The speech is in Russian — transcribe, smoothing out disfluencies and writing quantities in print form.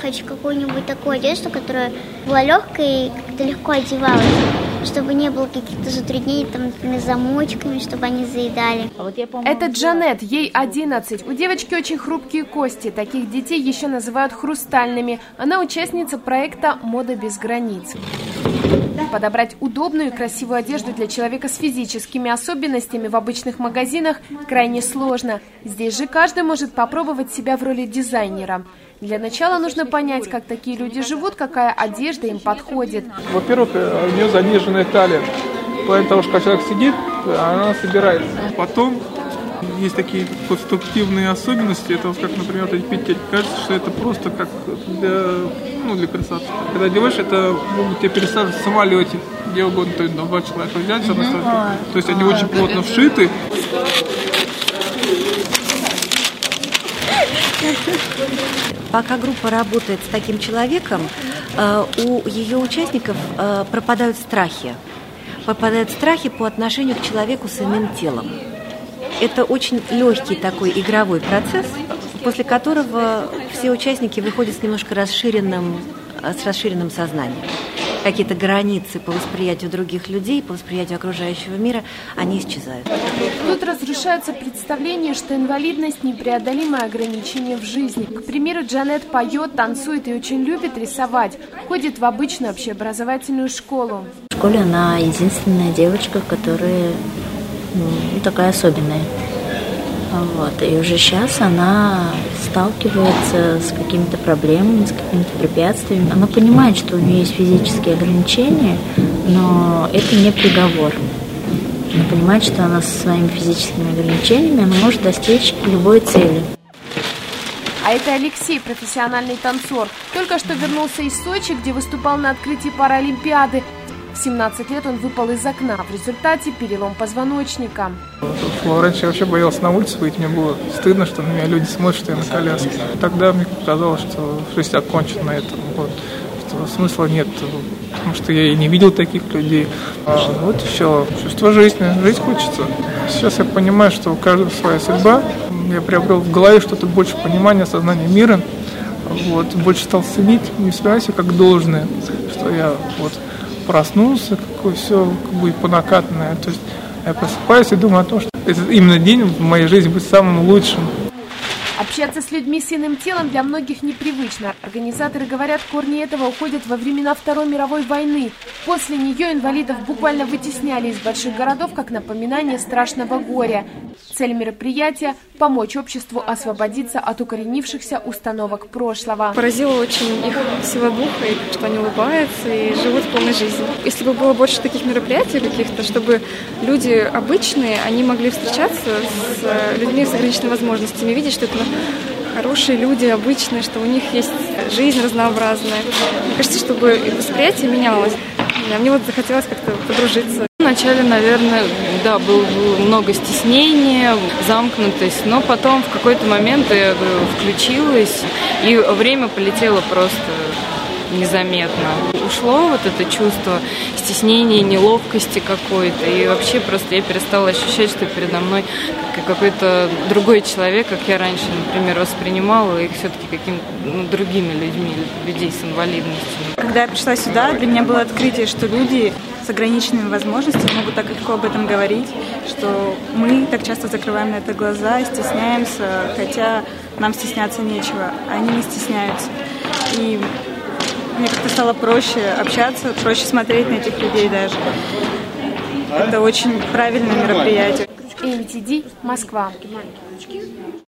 хочу какую-нибудь такую одежду, которая была легкой и как-то легко одевалась, чтобы не было каких-то затруднений, там, например, с замочками, чтобы они заедали. Это Джанет, ей 11. У девочки очень хрупкие кости. Таких детей еще называют хрустальными. Она участница проекта «Мода без границ». Подобрать удобную и красивую одежду для человека с физическими особенностями в обычных магазинах крайне сложно. Здесь же каждый может попробовать себя в роли дизайнера. Для начала нужно понять, как такие люди живут, какая одежда им подходит. Во-первых, у нее заниженная талия. Поэтому того, что когда человек сидит, она собирается. Потом есть такие конструктивные особенности. Это вот как, например, эти петельки. Кажется, что это просто как для красоты. Когда одеваешь, это могут тебе пересаживать в самолете, где угодно, то есть два человека взять, то есть они очень плотно вшиты. Пока группа работает с таким человеком, у ее участников пропадают страхи. Пропадают страхи по отношению к человеку с иным телом. Это очень легкий такой игровой процесс, после которого все участники выходят с немножко расширенным сознанием. Какие-то границы по восприятию других людей, по восприятию окружающего мира, они исчезают. Тут разрушается представление, что инвалидность – непреодолимое ограничение в жизни. К примеру, Джанет поет, танцует и очень любит рисовать. Ходит в обычную общеобразовательную школу. В школе она единственная девочка, которая такая особенная. И уже сейчас она сталкивается с какими-то проблемами, с какими-то препятствиями. Она понимает, что у нее есть физические ограничения, но это не приговор. Она понимает, что она со своими физическими ограничениями она может достичь любой цели. А это Алексей, профессиональный танцор. Только что вернулся из Сочи, где выступал на открытии Паралимпиады. В 17 лет он выпал из окна. В результате перелом позвоночника. Раньше я вообще боялся на улицу выйти. Мне было стыдно, что на меня люди смотрят, что я на коляске. Тогда мне казалось, что жизнь окончена на этом. Что смысла нет, потому что я и не видел таких людей. Вот еще чувство жизни. Жить хочется. Сейчас я понимаю, что у каждого своя судьба. Я приобрел в голове что-то больше понимания, осознания мира. Больше стал ценить, не воспринимать как должное, что я проснулся, все по накатанной. То есть я просыпаюсь и думаю о том, что этот именно день в моей жизни будет самым лучшим. Общаться с людьми с иным телом для многих непривычно. Организаторы говорят, корни этого уходят во времена Второй мировой войны. После нее инвалидов буквально вытесняли из больших городов как напоминание страшного горя. Цель мероприятия – помочь обществу освободиться от укоренившихся установок прошлого. Поразило очень их сила духа, и что они улыбаются и живут полной жизнью. Если бы было больше таких мероприятий каких-то, чтобы люди обычные, они могли встречаться с людьми с ограниченными возможностями, видеть, что это хорошие люди, обычные, что у них есть жизнь разнообразная. Мне кажется, чтобы их восприятие менялось. Мне захотелось как-то подружиться. Вначале, наверное, было много стеснения, замкнутость, но потом в какой-то момент я включилась, и время полетело просто незаметно. Ушло это чувство стеснения, неловкости какой-то, и вообще просто я перестала ощущать, что передо мной какой-то другой человек, как я раньше, например, воспринимала их все-таки какими-то другими людьми, людей с инвалидностью. Когда я пришла сюда, для меня было открытие, что люди с ограниченными возможностями могут так легко об этом говорить, что мы так часто закрываем на это глаза и стесняемся, хотя нам стесняться нечего, а они не стесняются. И мне как-то стало проще общаться, проще смотреть на этих людей даже. Это очень правильное мероприятие. MTD, Москва.